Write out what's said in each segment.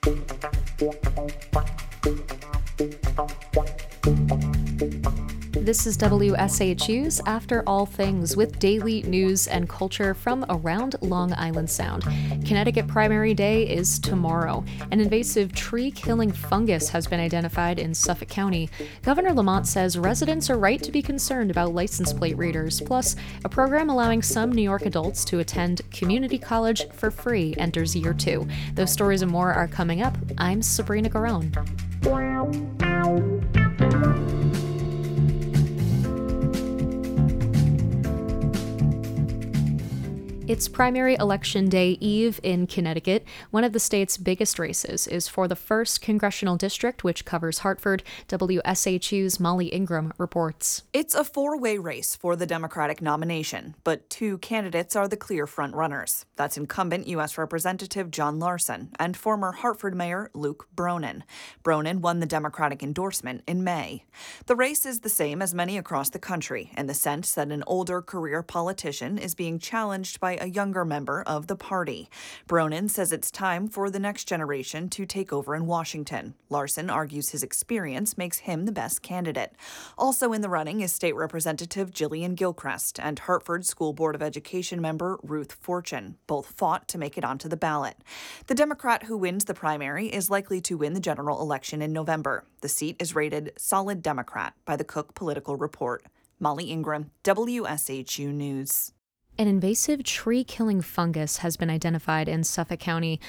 This is WSHU's After All Things with daily news and culture from around Long Island Sound. Connecticut Primary Day is tomorrow. An invasive tree-killing fungus has been identified in Suffolk County. Governor Lamont says residents are right to be concerned about license plate readers. Plus, a program allowing some New York adults to attend community college for free enters year 2. Those stories and more are coming up. I'm Sabrina Garone. It's primary election day eve in Connecticut. One of the state's biggest races is for the 1st Congressional District, which covers Hartford. WSHU's Molly Ingram reports. It's a 4-way race for the Democratic nomination, but 2 candidates are the clear frontrunners. That's incumbent U.S. Representative John Larson and former Hartford Mayor Luke Bronin. Bronin won the Democratic endorsement in May. The race is the same as many across the country in the sense that an older career politician is being challenged by a younger member of the party. Bronin says it's time for the next generation to take over in Washington. Larson argues his experience makes him the best candidate. Also in the running is State Representative Jillian Gilchrist and Hartford School Board of Education member Ruth Fortune. Both fought to make it onto the ballot. The Democrat who wins the primary is likely to win the general election in November. The seat is rated solid Democrat by the Cook Political Report. Molly Ingram, WSHU News. An invasive tree-killing fungus has been identified in Suffolk County.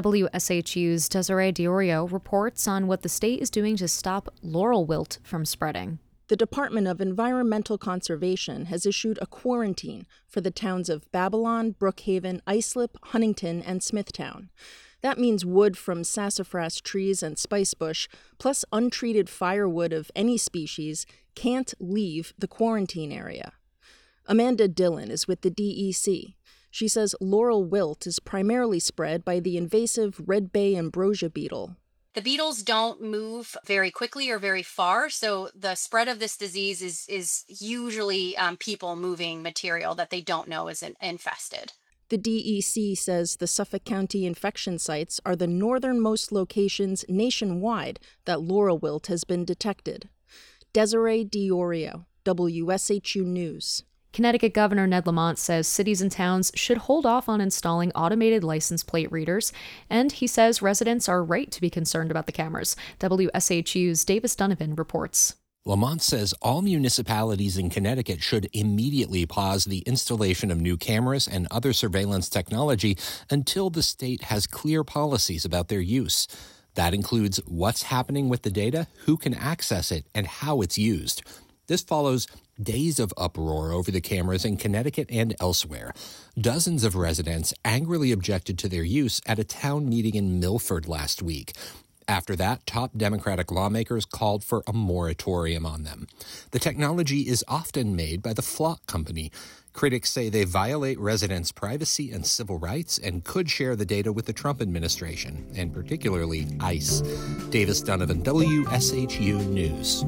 WSHU's Desiree Diorio reports on what the state is doing to stop laurel wilt from spreading. The Department of Environmental Conservation has issued a quarantine for the towns of Babylon, Brookhaven, Islip, Huntington, and Smithtown. That means wood from sassafras trees and spicebush, plus untreated firewood of any species, can't leave the quarantine area. Amanda Dillon is with the DEC. She says laurel wilt is primarily spread by the invasive red bay ambrosia beetle. The beetles don't move very quickly or very far, so the spread of this disease is usually people moving material that they don't know is infested. The DEC says the Suffolk County infection sites are the northernmost locations nationwide that laurel wilt has been detected. Desiree Diorio, WSHU News. Connecticut Governor Ned Lamont says cities and towns should hold off on installing automated license plate readers, and he says residents are right to be concerned about the cameras. WSHU's Davis Donovan reports. Lamont says all municipalities in Connecticut should immediately pause the installation of new cameras and other surveillance technology until the state has clear policies about their use. That includes what's happening with the data, who can access it, and how it's used. This follows days of uproar over the cameras in Connecticut and elsewhere. Dozens of residents angrily objected to their use at a town meeting in Milford last week. After that, top Democratic lawmakers called for a moratorium on them. The technology is often made by the Flock Company. Critics say they violate residents' privacy and civil rights and could share the data with the Trump administration, and particularly ICE. Davis Donovan, WSHU News.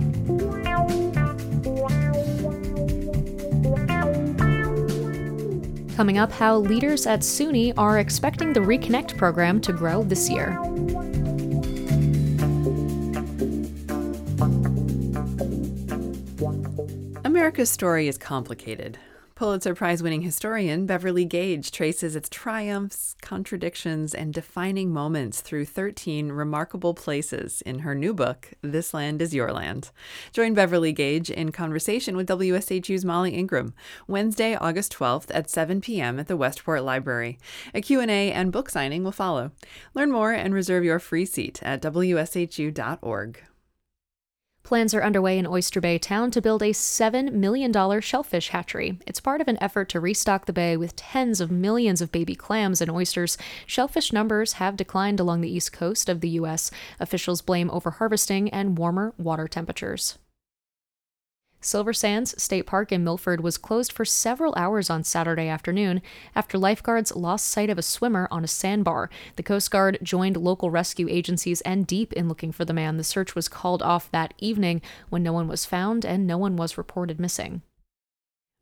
Coming up, how leaders at SUNY are expecting the Reconnect program to grow this year. America's story is complicated. Pulitzer Prize-winning historian Beverly Gage traces its triumphs, contradictions, and defining moments through 13 remarkable places in her new book, This Land is Your Land. Join Beverly Gage in conversation with WSHU's Molly Ingram, Wednesday, August 12th at 7 p.m. at the Westport Library. A Q&A and book signing will follow. Learn more and reserve your free seat at wshu.org. Plans are underway in Oyster Bay Town to build a $7 million shellfish hatchery. It's part of an effort to restock the bay with tens of millions of baby clams and oysters. Shellfish numbers have declined along the east coast of the U.S. Officials blame overharvesting and warmer water temperatures. Silver Sands State Park in Milford was closed for several hours on Saturday afternoon after lifeguards lost sight of a swimmer on a sandbar. The Coast Guard joined local rescue agencies and DEEP in looking for the man. The search was called off that evening when no one was found and no one was reported missing.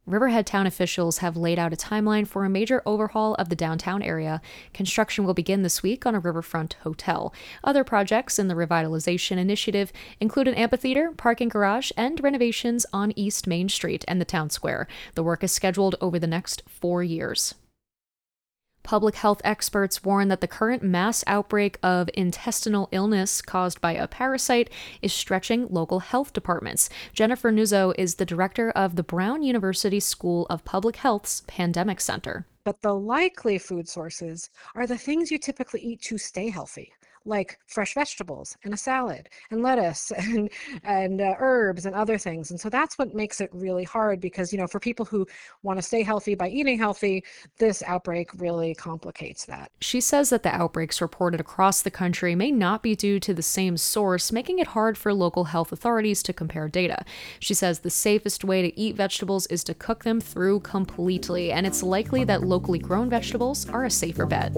Riverhead town officials have laid out a timeline for a major overhaul of the downtown area. Construction will begin this week on a riverfront hotel. Other projects in the revitalization initiative include an amphitheater, parking garage, and renovations on East Main Street and the town square. The work is scheduled over the next 4 years. Public health experts warn that the current mass outbreak of intestinal illness caused by a parasite is stretching local health departments. Jennifer Nuzzo is the director of the Brown University School of Public Health's Pandemic Center. But the likely food sources are the things you typically eat to stay healthy, like fresh vegetables and a salad and lettuce and herbs and other things. And so that's what makes it really hard because, for people who want to stay healthy by eating healthy, this outbreak really complicates that. She says that the outbreaks reported across the country may not be due to the same source, making it hard for local health authorities to compare data. She says the safest way to eat vegetables is to cook them through completely, and it's likely that locally grown vegetables are a safer bet.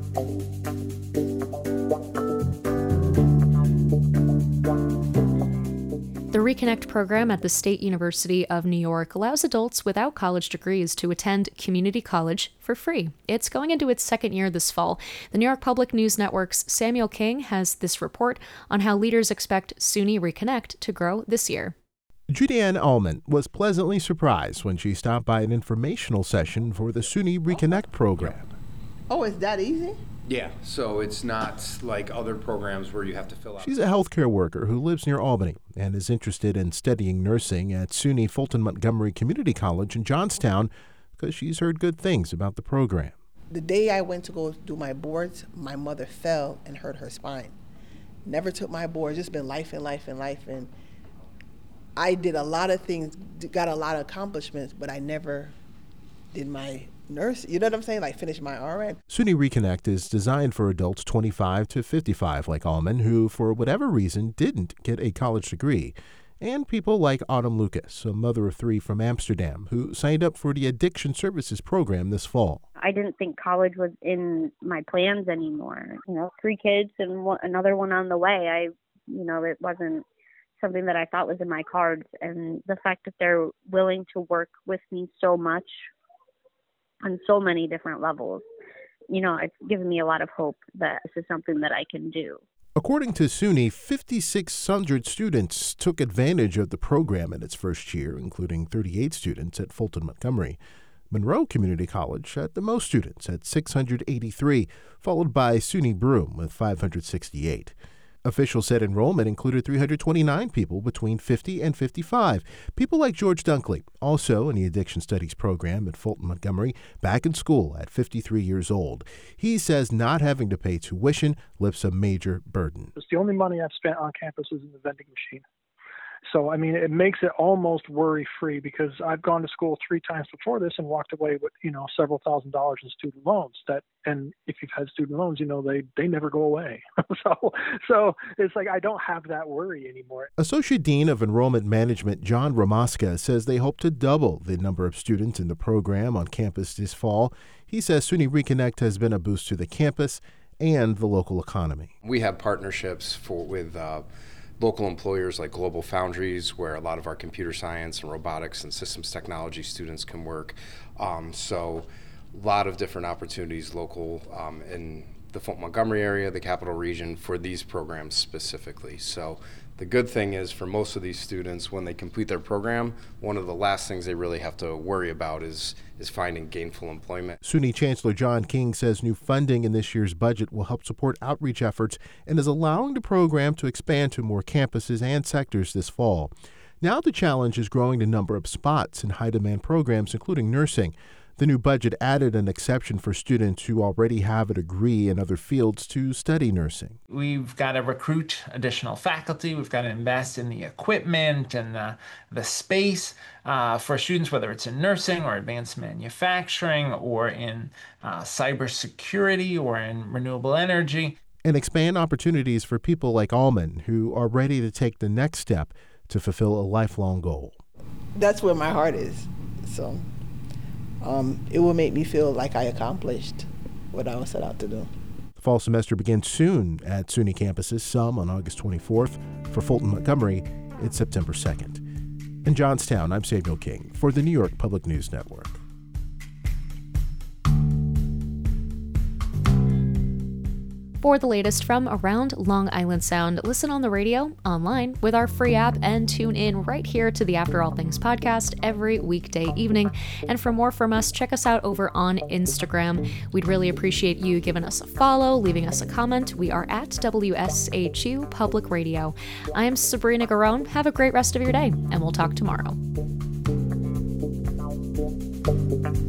The Reconnect program at the State University of New York allows adults without college degrees to attend community college for free. It's going into its second year this fall. The New York Public News Network's Samuel King has this report on how leaders expect SUNY Reconnect to grow this year. Judy-Ann Allman was pleasantly surprised when she stopped by an informational session for the SUNY Reconnect program. Oh, it's that easy? Yeah, so it's not like other programs where you have to fill out. She's a healthcare worker who lives near Albany and is interested in studying nursing at SUNY Fulton Montgomery Community College in Johnstown because she's heard good things about the program. The day I went to go do my boards, my mother fell and hurt her spine. Never took my boards, just been life and life and life. And I did a lot of things, got a lot of accomplishments, but I never did my nurse, you know what I'm saying? Like finish my RN. SUNY Reconnect is designed for adults 25 to 55 like Allman who, for whatever reason, didn't get a college degree. And people like Autumn Lucas, a mother of 3 from Amsterdam, who signed up for the Addiction Services program this fall. I didn't think college was in my plans anymore. 3 kids and another one on the way. It wasn't something that I thought was in my cards. And the fact that they're willing to work with me so much on so many different levels, it's given me a lot of hope that this is something that I can do. According to SUNY, 5,600 students took advantage of the program in its first year, including 38 students at Fulton Montgomery. Monroe Community College had the most students at 683, followed by SUNY Broome with 568. Officials said enrollment included 329 people between 50 and 55. People like George Dunkley, also in the Addiction Studies program at Fulton Montgomery, back in school at 53 years old. He says not having to pay tuition lifts a major burden. It's the only money I've spent on campus is in the vending machine. So, it makes it almost worry-free because I've gone to school 3 times before this and walked away with, several $1,000s in student loans. And if you've had student loans, they never go away. so it's like I don't have that worry anymore. Associate Dean of Enrollment Management John Ramaska says they hope to double the number of students in the program on campus this fall. He says SUNY Reconnect has been a boost to the campus and the local economy. We have partnerships with local employers like Global Foundries, where a lot of our computer science and robotics and systems technology students can work. So a lot of different opportunities local in the Fulton Montgomery area, the Capital Region, for these programs specifically. So the good thing is for most of these students, when they complete their program, one of the last things they really have to worry about is finding gainful employment. SUNY Chancellor John King says new funding in this year's budget will help support outreach efforts and is allowing the program to expand to more campuses and sectors this fall. Now the challenge is growing the number of spots in high-demand programs, including nursing. The new budget added an exception for students who already have a degree in other fields to study nursing. We've got to recruit additional faculty. We've got to invest in the equipment and the space for students, whether it's in nursing or advanced manufacturing or in cybersecurity or in renewable energy. And expand opportunities for people like Allman who are ready to take the next step to fulfill a lifelong goal. That's where my heart is. So it will make me feel like I accomplished what I was set out to do. The fall semester begins soon at SUNY campuses, some on August 24th. For Fulton Montgomery, it's September 2nd. In Johnstown, I'm Samuel King for the New York Public News Network. For the latest from around Long Island Sound, listen on the radio, online, with our free app, and tune in right here to the After All Things podcast every weekday evening. And for more from us, check us out over on Instagram. We'd really appreciate you giving us a follow, leaving us a comment. We are at WSHU Public Radio. I'm Sabrina Garone. Have a great rest of your day, and we'll talk tomorrow.